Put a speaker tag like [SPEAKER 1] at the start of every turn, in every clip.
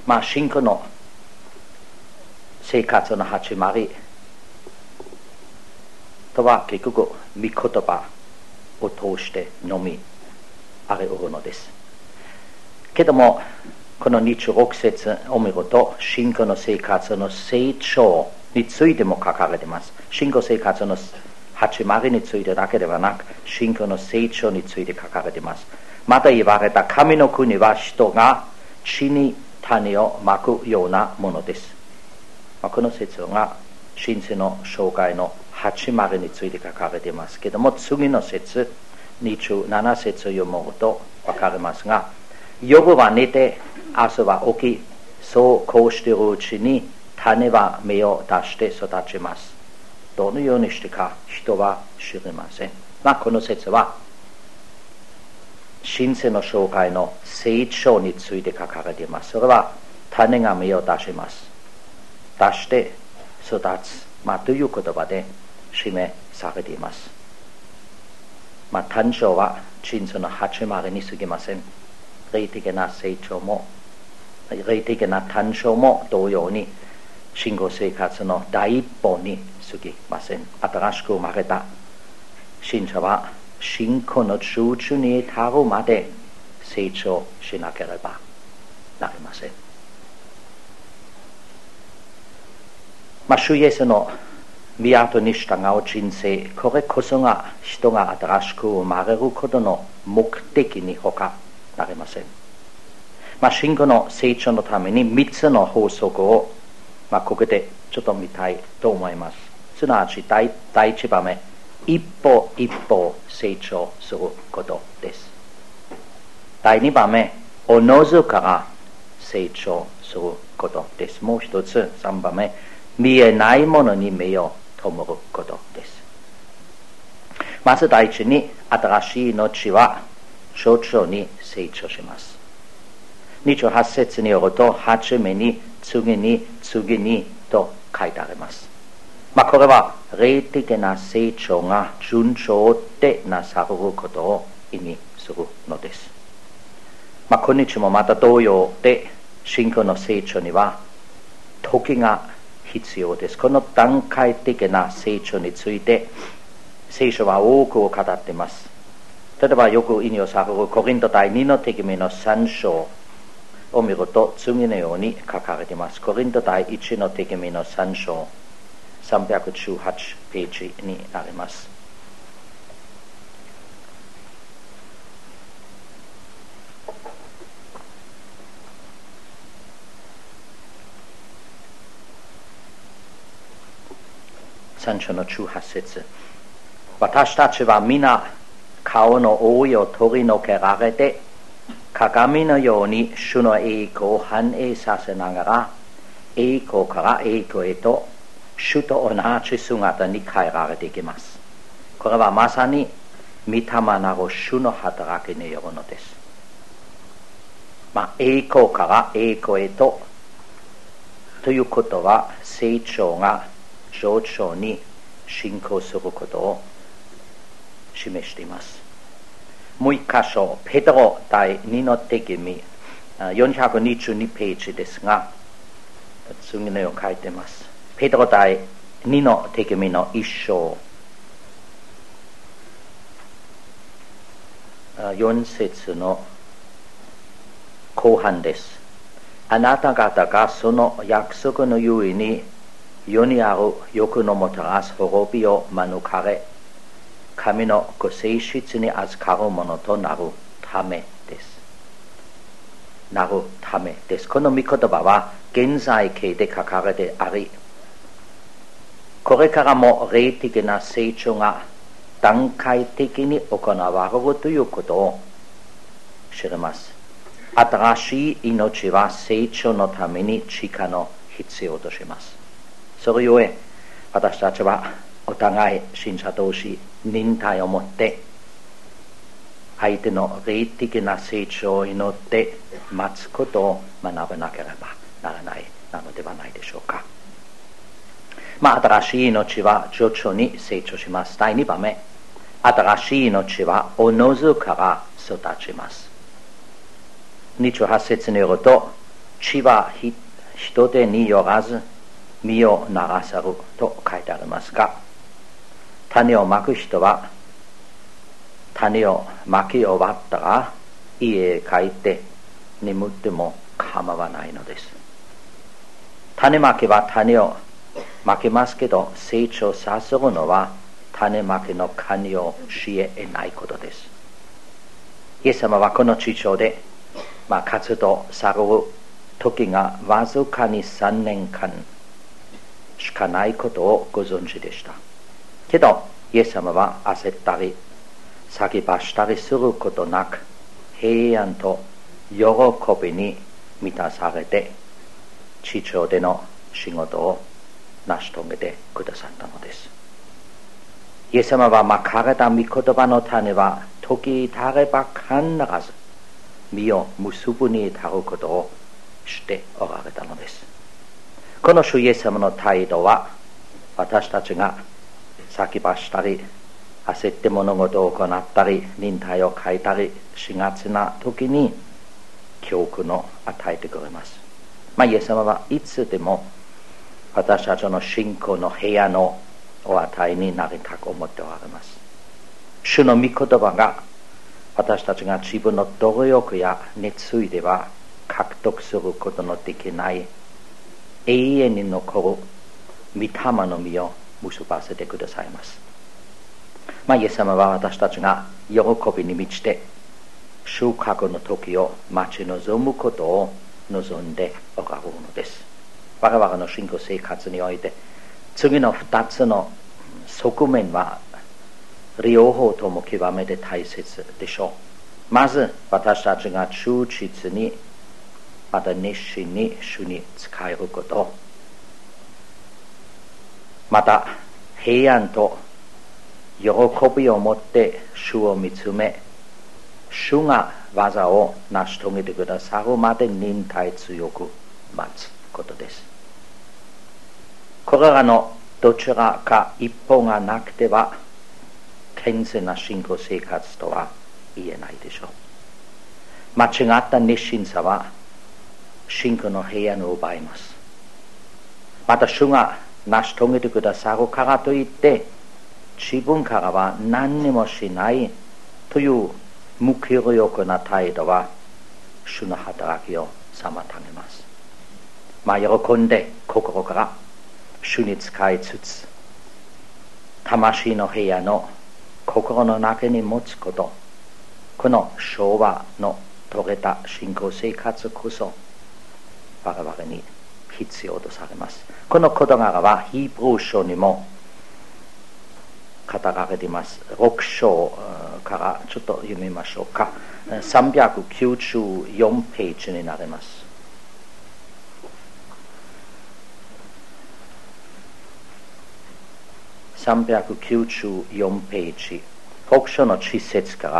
[SPEAKER 1] 信仰の生活の始まりとは結局御言葉を通してのみあり得るのです。けどもこの26節を見ると信仰の生活の成長についても書かれています。信仰生活の始まりについてだけではなく信仰の成長について書かれています。また言われた神の国は人が地に種をまくようなものです。この説が神聖の生涯の始まりについて書かれていますけども、次の説27節を読むと分かりますが、夜は寝て朝は起き、そうこうしているうちに種は芽を出して育ちます。どのようにしてか人は知りません。この説は神聖の生涯の成長について書かれています。それは種が芽を出します。出して育つ、という言葉で示されています。誕生は人生の始まりに過ぎません。霊的な成長も霊的な誕生も同様に信仰生活の第一歩に過ぎません。新しく生まれた信者は信仰の中枢に至るまで成長しなければなりません。主イエスの御後に従う人生、これこそが人が新しく生まれることの目的に他なりません。信仰の成長のために3つの法則を、ここでちょっと見たいと思います。すなわち第一番目、一歩一歩成長することです。第2番目、おのずから成長することです。もう一つ、3番目、見えないものに目を灯ることです。まず第一に、新しい命は徐々に成長します。28節によると、初めに、次に、次にと書いてあります。これは霊的な成長が順調でなされることを意味するのです。今日もまた同様で、信仰の成長には時が必要です。この段階的な成長について聖書は多くを語っています。例えばよく引用されるコリント第2の手紙の3章を見ると次のように書かれています。コリント第1の手紙の3章318ページになります。3章の18節、私たちは皆顔の覆いを取り除けられて鏡のように主の栄光を反映させながら栄光から栄光へと主と同じ姿に変えられていきます。これはまさに御霊なる主の働きによるのです。栄光から栄光へということは成長が徐々に進行することを示しています。もう一箇所、ペテロ第2の手紙422ページですが、次のように書いています。ペテロ第2の手紙の1章4節の後半です。あなた方がその約束のゆえに世にある欲のもたらす滅びを免れ、神のご性質に預かるものとなるためです。なるためです。この御言葉は現在形で書かれてあり、これからも霊的な成長が段階的に行われるということを知ります。新しい命は成長のために力を必要とします。それゆえ私たちはお互い信者同士忍耐を持って相手の霊的な成長を祈って待つことを学ばなければならないのではないでしょうか。新しい命は徐々に成長します。第2番目、新しい命はおのずから育ちます。28節によると、 地は人手によらず実をならさると書いてありますが、種をまく人は種をまき終わったら家へ帰って眠っても構わないのです。種まきは種をまきますけど、成長させるのは種まきの管理をし得ないことです。イエス様はこの地上で、活動される時がわずかに3年間しかないことをご存知でした。けどイエス様は焦ったり先走ったりすることなく、平安と喜びに満たされて地上での仕事を成し遂げてくださったのです。イエス様はまかれた御言葉の種は時たれば必ず実を結ぶに至ることをしておられたのです。この主イエス様の態度は、私たちが先走ったり焦って物事を行ったり忍耐を欠いたりしがちな時に教訓を与えてくれます。イエス様はいつでも私たちの信仰の平安をお与えになりたく思っておられます。主の御言葉が私たちが自分の努力や熱意では獲得することのできない永遠に残る御霊の実を結ばせてくださいます。イエス様は私たちが喜びに満ちて収穫の時を待ち望むことを望んでおられるのです。我々の信仰生活において次の2つの側面は両方とも極めて大切でしょう。まず私たちが忠実にまた熱心に主に仕えること、また平安と喜びを持って主を見つめ、主が技を成し遂げてくださるまで忍耐強く待つことです。これらのどちらか一方がなくては健全な信仰生活とは言えないでしょう。間違った熱心さは信仰の平安を奪います。また主が成し遂げてくださるからといって自分からは何にもしないという無気力な態度は主の働きを妨げます。喜んで心から主に仕えつつ魂の平安の心の中に持つこと、この昭和の遂げた信仰生活こそ我々に必要とされます。この事柄はヒブル書にも語られています。6章からちょっと読みましょうか。394ページになります。394ページ、6章の1節から。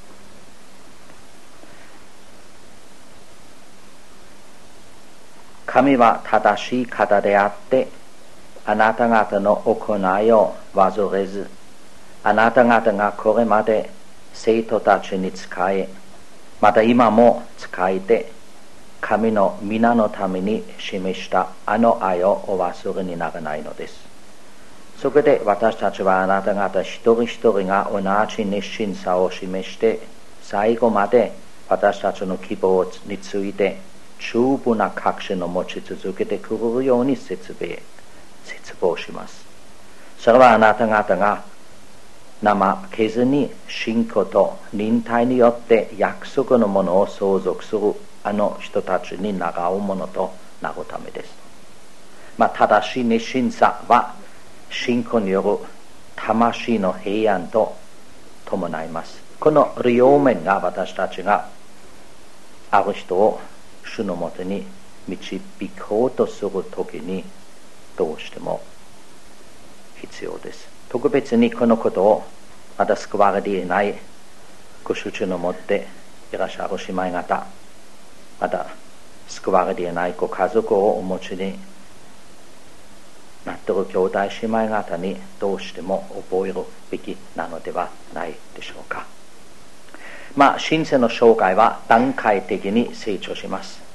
[SPEAKER 1] 神は正しい方であって、あなた方の行いを忘れず、あなた方がこれまで生徒たちに仕え、また今も仕えて、神の皆のために示したあの愛をお忘れにならないのです。そこで私たちはあなた方一人一人が同じ熱心さを示して、最後まで私たちの希望について十分な確信を持ち続けてくれるように絶望します。それはあなた方が怠けずに信仰と忍耐によって約束のものを相続するあの人たちに願うものとなるためです。正しい熱心さは信仰による魂の平安と伴います。この両面が私たちがある人を主のもとに導こうとするときにどうしても必要です。特別にこのことをまだ救われていないご主人を持っていらっしゃる姉妹方、まだ救われていないご家族をお持ちになっている兄弟姉妹方にどうしても覚えるべきなのではないでしょうか。神聖の生涯は段階的に成長します。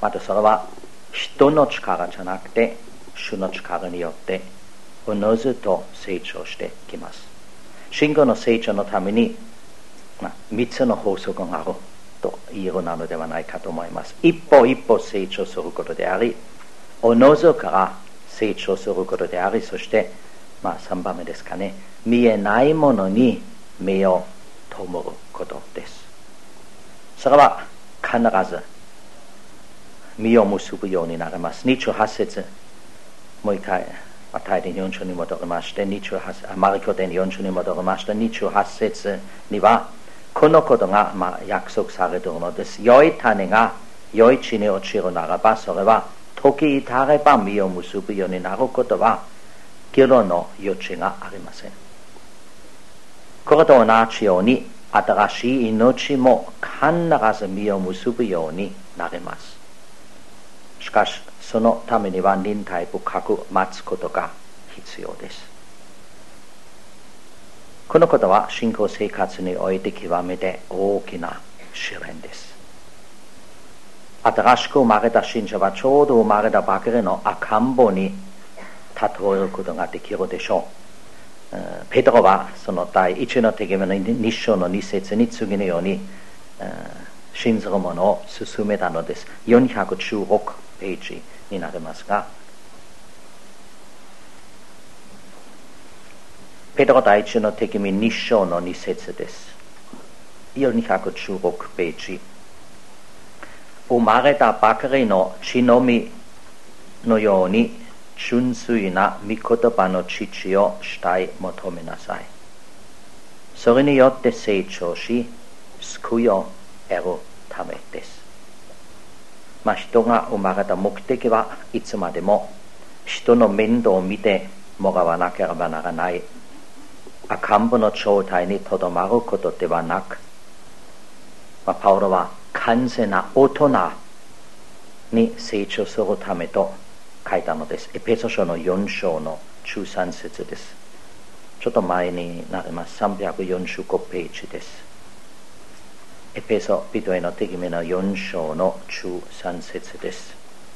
[SPEAKER 1] またそれは人の力じゃなくて主の力によっておのずと成長してきます。信仰の成長のために、3つの法則があると言えるなのではないかと思います。一歩一歩成長することであり、おのずから成長することであり、そして、3番目ですかね、見えないものに目を灯ることです。それは必ず実を結ぶようになります。28節、もう一回マタイで4章に戻りまして、マルコで4章に戻りまして、28節にはこのことが約束されているのです。良い種が良い地に落ちるならば、それは時至れば実を結ぶようになることは議論の余地がありません。これと同じように新しい命も必ず実を結ぶようになります。しかしそのためには忍耐深く待つことが必要です。このことは信仰生活において極めて大きな試練です。新しく生まれた信者はちょうど生まれたばかりの赤ん坊に例えることができるでしょう。ペテロはその第一の手紙の2章の2節に次のように信ずる者を進めたのです。416ページになりますが、ペテロ第一の手紙2章の2節です。416ページ。生まれたばかりの血のみのように純粋な御言葉の父を慕い求めなさい。それによって成長し救いを得るためです。人が生まれた目的はいつまでも人の面倒を見てもらわなければならない赤ん坊の状態にとどまることではなく、パウロは完全な大人に成長するためと書いたのです。エペソ書の4章の13節です。ちょっと前になります。345ページです。エペソ人への手紙の4章の13節です。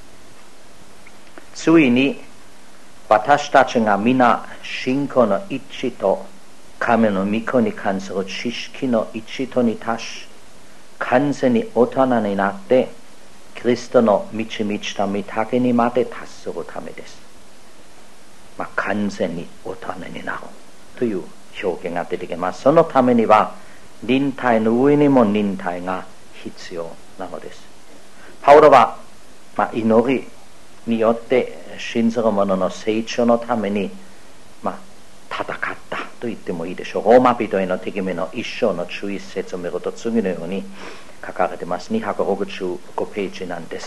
[SPEAKER 1] ついに私たちが皆信仰の一致と神の御子に関する知識の一致とに達し、完全に大人になってキリストの満ち満ちた御丈にまで達するためです。完全に大人になるという表現が出てきます。そのためには忍耐の上にも忍耐が必要なのです。パウロは、祈りによって信ずる者の成長のために、戦ったと言ってもいいでしょう。ローマ人への手紙の1章の11節を見ると次のように書かれています。265ページなんです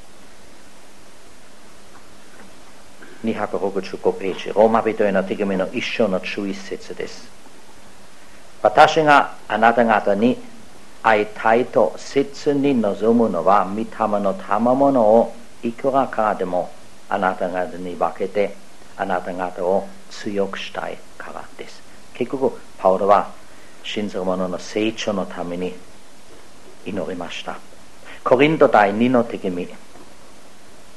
[SPEAKER 1] 。265ページ、ローマ人への手紙の1章の11節です。私があなた方に会いたいと切に望むのは、御霊の賜物をいくらかでもあなた方に分けてあなた方を強くしたいからです。結局パウロは信ずる者の成長のために祈りました。コリント第2の手紙